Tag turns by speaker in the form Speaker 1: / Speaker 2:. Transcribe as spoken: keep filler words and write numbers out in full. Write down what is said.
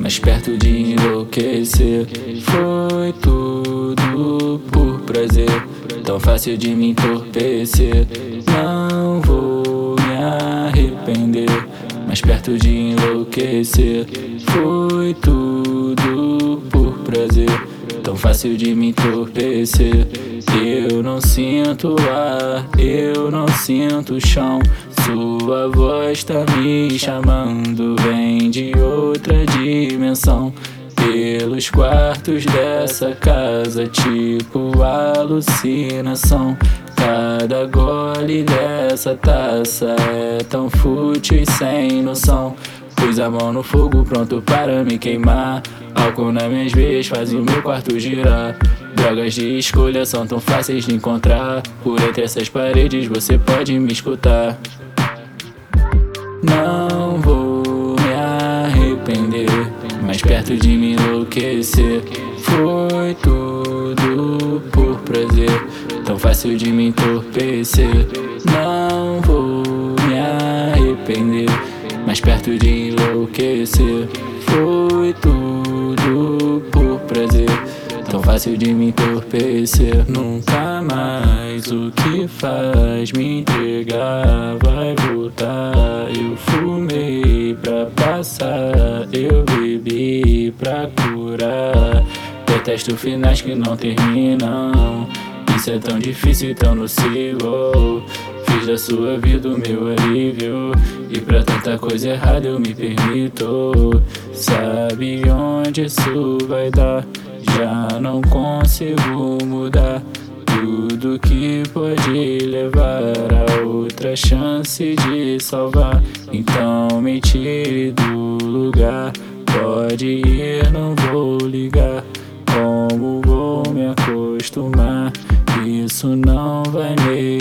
Speaker 1: mais perto de enlouquecer. Foi tudo por prazer, tão fácil de me entorpecer. Não vou me arrepender, mais perto de enlouquecer. Foi tudo por prazer, tão fácil de me entorpecer. Eu não sinto ar, eu não sinto chão. Sua voz tá me chamando, vem de outra dimensão. Pelos quartos dessa casa, tipo alucinação. Cada gole dessa taça é tão fútil e sem noção. Pus a mão no fogo pronto para me queimar. Álcool nas minhas veias faz o meu quarto girar. Drogas de escolha são tão fáceis de encontrar. Por entre essas paredes você pode me escutar. Não vou me arrepender, mais perto de me enlouquecer. Foi tudo por prazer, tão fácil de me entorpecer. Não vou me arrepender, mais perto de enlouquecer. Foi tudo por prazer, tão fácil de me entorpecer. Nunca mais o que faz me entregar vai voltar. Eu fumei pra passar, eu bebi pra curar. Detesto finais que não terminam, isso é tão difícil e tão nocivo. Fiz da sua vida o meu alívio, e pra tanta coisa errada eu me permito. Sabe onde isso vai dar? Já não consigo mudar tudo que pode levar a outra chance de salvar. Então me tire do lugar, pode ir, não vou ligar. Como vou me acostumar? Isso não vai me